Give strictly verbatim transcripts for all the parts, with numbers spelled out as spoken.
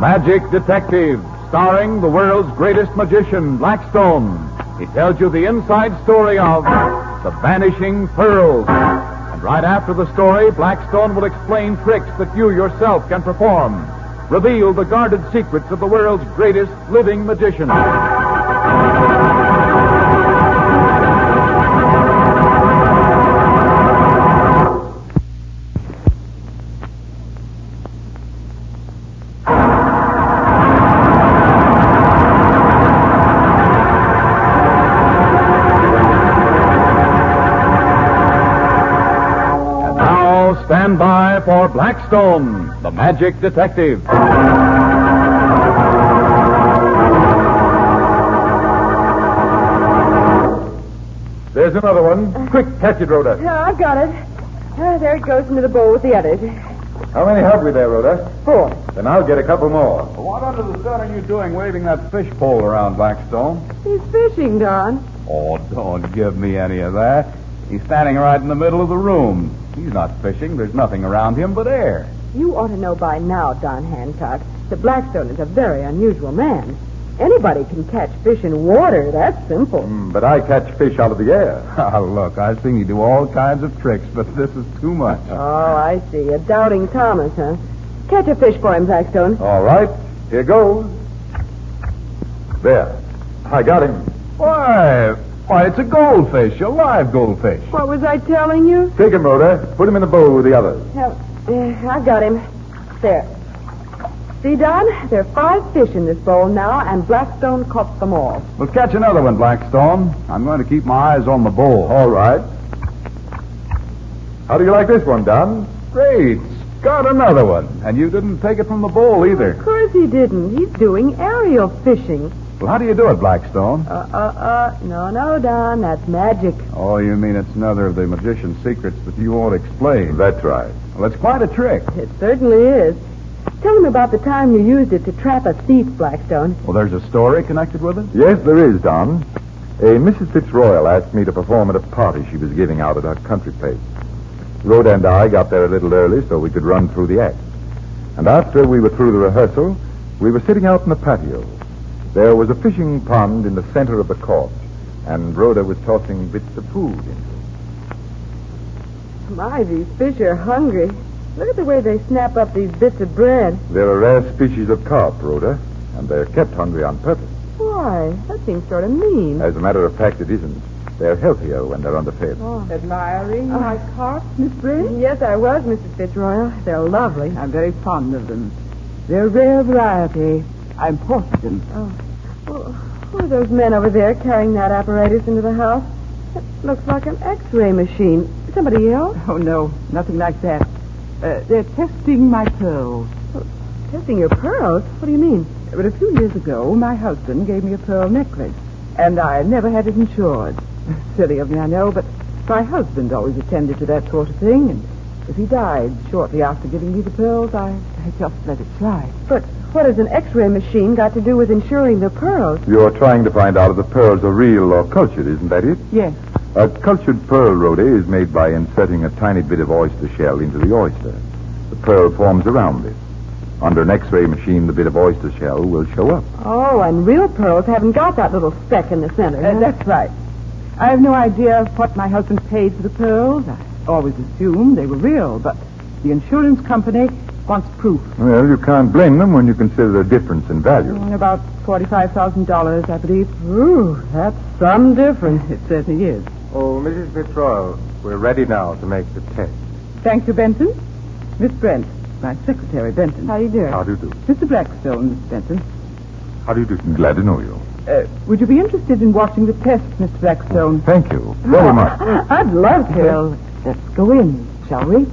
Magic Detective, starring the world's greatest magician, Blackstone. He tells you the inside story of The Vanishing Pearls. And right after the story, Blackstone will explain tricks that you yourself can perform. Reveal the guarded secrets of the world's greatest living magician. Stand by for Blackstone, the Magic Detective. There's another one. Quick, catch it, Rhoda. Yeah, I've got it. Uh, there it goes into the bowl with the others. How many have we there, Rhoda? Four. Then I'll get a couple more. What under the sun are you doing waving that fish pole around, Blackstone? He's fishing, Don. Oh, don't give me any of that. He's standing right in the middle of the room. He's not fishing. There's nothing around him but air. You ought to know by now, Don Hancock, that Blackstone is a very unusual man. Anybody can catch fish in water. That's simple. Mm, but I catch fish out of the air. Oh, look, I've seen you do all kinds of tricks, but this is too much. Oh, I see. A doubting Thomas, huh? Catch a fish for him, Blackstone. All right. Here goes. There. I got him. Why? Why, it's a goldfish, a live goldfish. What was I telling you? Take him, Rhoda. Put him in the bowl with the others. Yeah, uh, I've got him. There. See, Don? There are five fish in this bowl now, and Blackstone caught them all. Well, catch another one, Blackstone. I'm going to keep my eyes on the bowl. All right. How do you like this one, Don? Great. Got another one. And you didn't take it from the bowl either. Of course he didn't. He's doing aerial fishing. Well, how do you do it, Blackstone? Uh, uh, uh, no, no, Don, that's magic. Oh, you mean it's another of the magician's secrets that you won't explain? That's right. Well, it's quite a trick. It certainly is. Tell him about the time you used it to trap a thief, Blackstone. Well, there's a story connected with it? Yes, there is, Don. A Missus Fitzroyal asked me to perform at a party she was giving out at her country place. Rhoda and I got there a little early so we could run through the act. And after we were through the rehearsal, we were sitting out in the patio. There was a fishing pond in the center of the court, and Rhoda was tossing bits of food into it. My, these fish are hungry. Look at the way they snap up these bits of bread. They're a rare species of carp, Rhoda, and they're kept hungry on purpose. Why? That seems sort of mean. As a matter of fact, it isn't. They're healthier when they're underfed. Oh. Admiring oh. my carp, Miss Brent? Yes, I was, Missus Fitzroyal. They're lovely. I'm very fond of them. They're a rare variety. I'm Portugal. Oh. Well, who are those men over there carrying that apparatus into the house? It looks like an X-ray machine. Somebody else? Oh, no, nothing like that. Uh, they're testing my pearls. Well, testing your pearls? What do you mean? But a few years ago, my husband gave me a pearl necklace, and I never had it insured. Silly of me, I know, but my husband always attended to that sort of thing, and if he died shortly after giving me the pearls, I, I just let it slide. But what has an X-ray machine got to do with insuring the pearls? You're trying to find out if the pearls are real or cultured, isn't that it? Yes. A cultured pearl, Rhoda, is made by inserting a tiny bit of oyster shell into the oyster. The pearl forms around it. Under an X-ray machine, the bit of oyster shell will show up. Oh, and real pearls haven't got that little speck in the center. Uh, huh? That's right. I have no idea what my husband paid for the pearls. I always assumed they were real, but the insurance company wants proof. Well, you can't blame them when you consider the difference in value. Mm, About forty-five thousand dollars, I believe. Ooh, that's some difference. It certainly is. Oh, Missus Fitzroyal, we're ready now to make the test. Thank you, Benton. Miss Brent, my secretary, Benton. How do you do? How do you do? Mister Blackstone, Miss Benton. How do you do? Glad to know you. Uh, would you be interested in watching the test, Mister Blackstone? Thank you very much. I'd love to. Well, let's go in, shall we?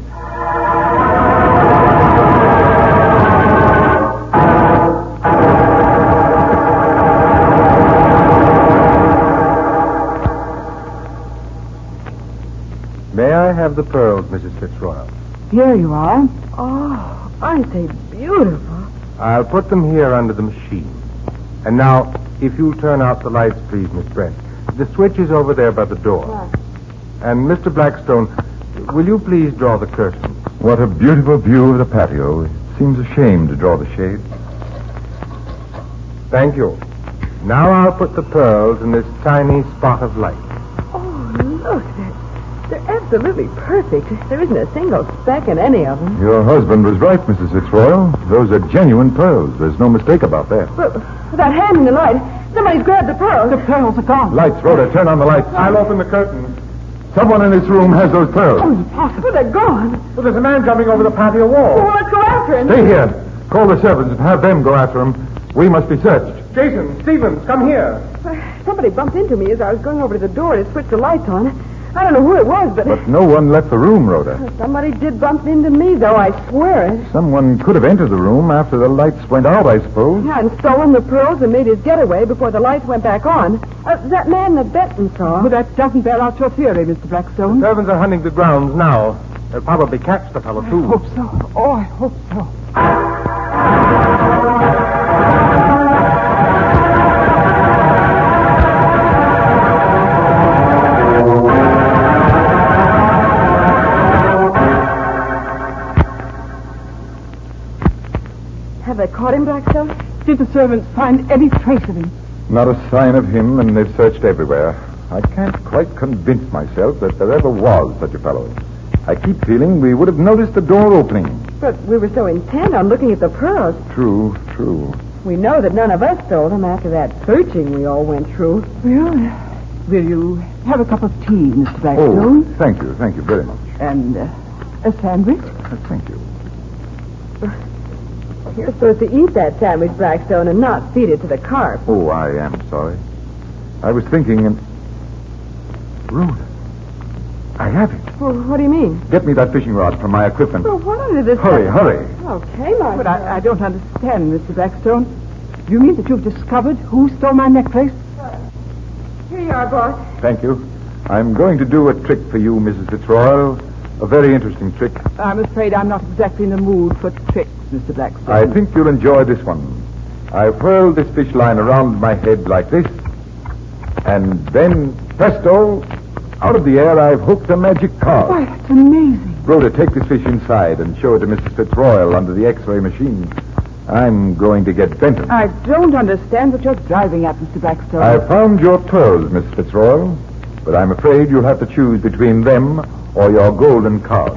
May I have the pearls, Missus Fitzroyal? Here you are. Oh, aren't they beautiful? I'll put them here under the machine. And now, if you'll turn out the lights, please, Miss Brent. The switch is over there by the door. What? And Mister Blackstone, will you please draw the curtain? What a beautiful view of the patio. It seems a shame to draw the shade. Thank you. Now I'll put the pearls in this tiny spot of light. Oh, look. They're, they're absolutely perfect. There isn't a single speck in any of them. Your husband was right, Missus Fitzroy. Those are genuine pearls. There's no mistake about that. But without handing the light, somebody's grabbed the pearls. The pearls are gone. Lights, Rhoda, turn on the lights. I'll open the curtain. Someone in this room has those pearls. Oh, impossible. But they're gone. Well, there's a man jumping over the patio Well, wall. let's go after him. Stay here. Call the servants and have them go after him. We must be searched. Jason, Stevens, come here. Somebody bumped into me as I was going over to the door to switch the lights on. I don't know who it was, but... But no one left the room, Rhoda. Somebody did bump into me, though, I swear it. Someone could have entered the room after the lights went out, I suppose. Yeah, and stolen the pearls and made his getaway before the lights went back on. Uh, that man that Benton saw... Well, that doesn't bear out your theory, Mister Blackstone. The servants are hunting the grounds now. They'll probably catch the fellow, I too. hope so. Oh, I hope so. Have they caught him, Blackstone? Did the servants find any trace of him? Not a sign of him, and they've searched everywhere. I can't quite convince myself that there ever was such a fellow. I keep feeling we would have noticed the door opening. But we were so intent on looking at the pearls. True, true. We know that none of us stole them after that searching we all went through. Well, will you have a cup of tea, Mister Oh, Blackstone? thank you, thank you very much. And uh, a sandwich? Uh, thank you. You're supposed to eat that sandwich, Blackstone, and not feed it to the carp. Oh, I am sorry. I was thinking, and... Rhoda, I have it. Well, what do you mean? Get me that fishing rod from my equipment. Well, what under this... Hurry, hurry. Okay, Mark. But I, I don't understand, Mister Blackstone. You mean that you've discovered who stole my necklace? Here you are, boss. Thank you. I'm going to do a trick for you, Missus Fitzroy. A very interesting trick. I'm afraid I'm not exactly in the mood for tricks, Mister Blackstone. I think you'll enjoy this one. I've whirled this fish line around my head like this, and then, presto, out of the air I've hooked a magic card. Why, that's amazing. Rhoda, take this fish inside and show it to Missus Fitzroy under the X-ray machine. I'm going to get Benton. I don't understand what you're driving at, Mister Blackstone. I've found your pearls, Miss Fitzroy, but I'm afraid you'll have to choose between them or your golden card.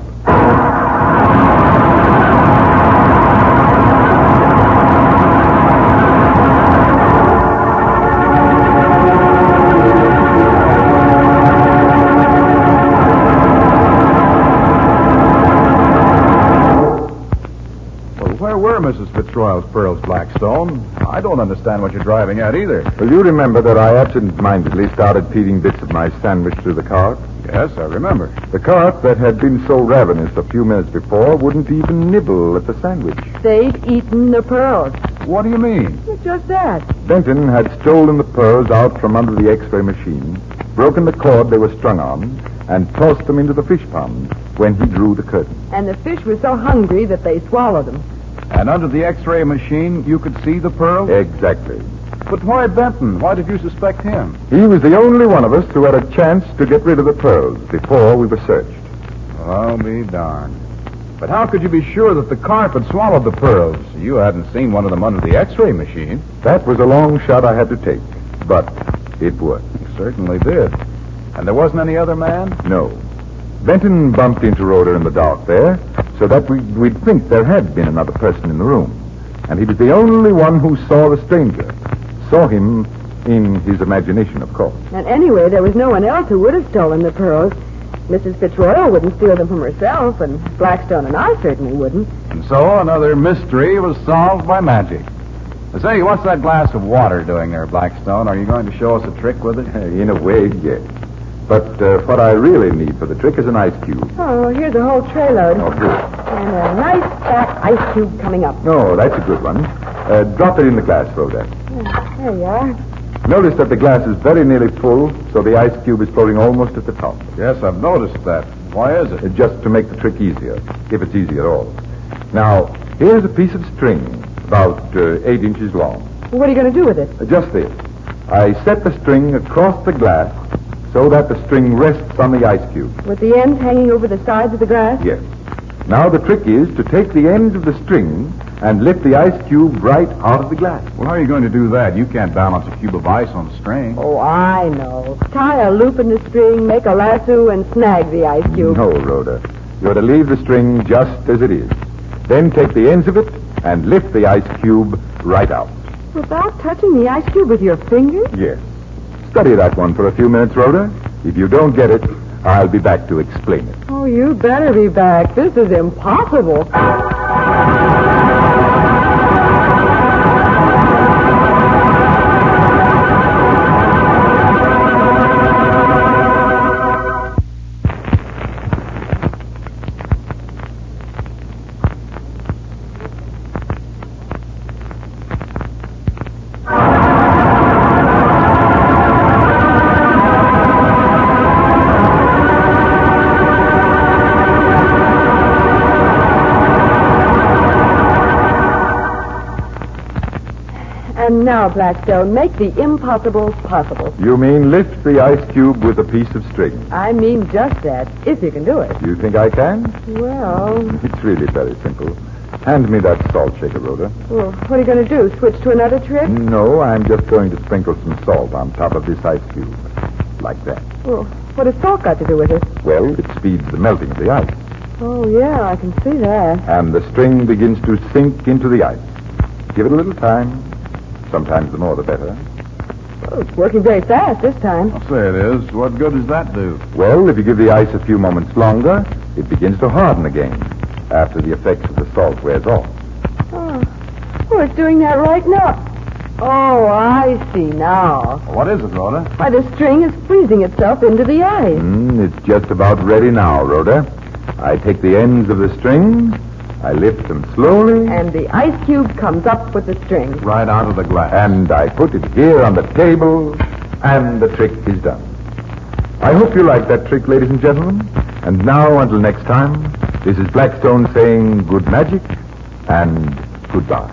Where were Missus Fitzroy's pearls, Blackstone? I don't understand what you're driving at either. Well, you remember that I absent-mindedly started feeding bits of my sandwich to the cart? Yes, I remember. The cart that had been so ravenous a few minutes before wouldn't even nibble at the sandwich. They'd eaten the pearls. What do you mean? It's just that. Benton had stolen the pearls out from under the X-ray machine, broken the cord they were strung on, and tossed them into the fish pond when he drew the curtain. And the fish were so hungry that they swallowed them. And under the X-ray machine, you could see the pearls? Exactly. But why Benton? Why did you suspect him? He was the only one of us who had a chance to get rid of the pearls before we were searched. I'll be darned. But how could you be sure that the carp had swallowed the pearls? You hadn't seen one of them under the X-ray machine. That was a long shot I had to take, but it worked. You certainly did. And there wasn't any other man? No. Benton bumped into Rhoda in the dark there, so that we'd, we'd think there had been another person in the room. And he was the only one who saw the stranger. Saw him in his imagination, of course. And anyway, there was no one else who would have stolen the pearls. Missus Fitzroy wouldn't steal them from herself, and Blackstone and I certainly wouldn't. And so another mystery was solved by magic. Say, what's that glass of water doing there, Blackstone? Are you going to show us a trick with it? In a way, yes. But uh, what I really need for the trick is an ice cube. Oh, here's a whole tray load. Oh, good. And a nice fat ice cube coming up. No, that's a good one. Uh, drop it in the glass, Rhoda. There you are. Notice that the glass is very nearly full, so the ice cube is floating almost at the top. Yes, I've noticed that. Why is it? Uh, just to make the trick easier, if it's easy at all. Now, here's a piece of string, about uh, eight inches long. What are you going to do with it? Uh, just this. I set the string across the glass so that the string rests on the ice cube. With the ends hanging over the sides of the glass? Yes. Now the trick is to take the ends of the string and lift the ice cube right out of the glass. Well, how are you going to do that? You can't balance a cube of ice on a string. Oh, I know. Tie a loop in the string, make a lasso, and snag the ice cube. No, Rhoda. You're to leave the string just as it is. Then take the ends of it and lift the ice cube right out. Without touching the ice cube with your fingers? Yes. Study that one for a few minutes, Rhoda. If you don't get it, I'll be back to explain it. Oh, you better be back. This is impossible. And now, Blackstone, make the impossible possible. You mean lift the ice cube with a piece of string? I mean just that, if you can do it. You think I can? Well, It's really very simple. Hand me that salt shaker, Rhoda. well what are you going to do? Switch to another trick? No, I'm just going to sprinkle some salt on top of this ice cube. Like that. Well, what has salt got to do with it? Well, it speeds the melting of the ice. Oh, yeah, I can see that. And the string begins to sink into the ice. Give it a little time. Sometimes the more the better. Oh, it's working very fast this time. I'll say it is. What good does that do? Well, if you give the ice a few moments longer, it begins to harden again after the effects of the salt wears off. Oh, oh it's doing that right now. Oh, I see now. What is it, Rhoda? Why, the string is freezing itself into the ice. Mm, it's just about ready now, Rhoda. I take the ends of the string, I lift them slowly, And the ice cube comes up with the string. Right out of the glass. and I put it here on the table, and the trick is done. I hope you like that trick, ladies and gentlemen. And now, until next time, this is Blackstone saying good magic and goodbye.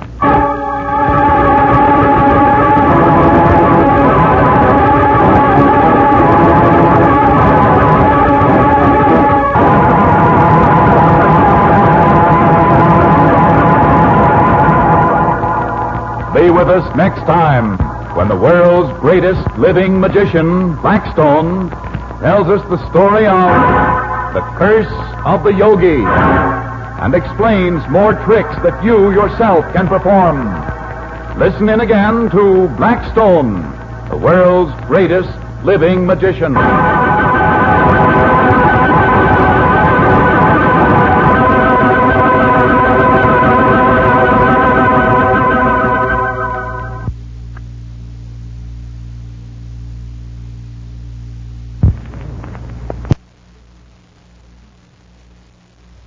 Be with us next time when the world's greatest living magician, Blackstone, tells us the story of the curse of the yogi and explains more tricks that you yourself can perform. Listen in again to Blackstone, the world's greatest living magician.